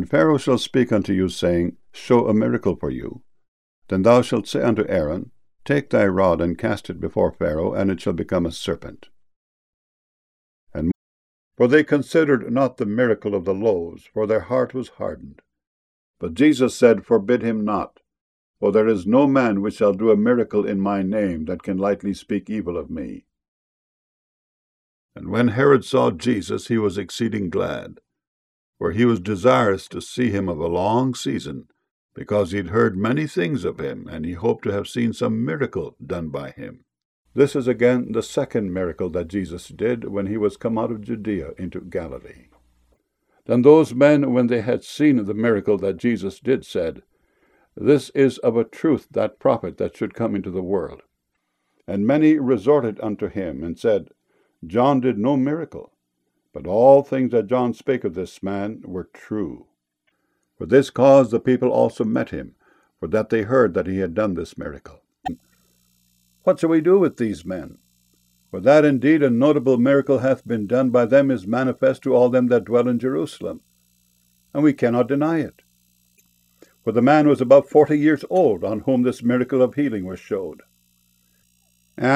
when Pharaoh shall speak unto you, saying, Show a miracle for you, then thou shalt say unto Aaron, Take thy rod, and cast it before Pharaoh, and it shall become a serpent. For they considered not the miracle of the loaves, for their heart was hardened. But Jesus said, Forbid him not, for there is no man which shall do a miracle in my name that can lightly speak evil of me. And when Herod saw Jesus, he was exceeding glad, for he was desirous to see him of a long season, because he had heard many things of him, and he hoped to have seen some miracle done by him. This is again the second miracle that Jesus did when he was come out of Judea into Galilee. Then those men, when they had seen the miracle that Jesus did, said, This is of a truth that prophet that should come into the world. And many resorted unto him, and said, John did no miracle, but all things that John spake of this man were true. For this cause the people also met him, for that they heard that he had done this miracle. What shall we do with these men? For that indeed a notable miracle hath been done by them is manifest to all them that dwell in Jerusalem, and we cannot deny it. For the man was about 40 years old, on whom this miracle of healing was showed.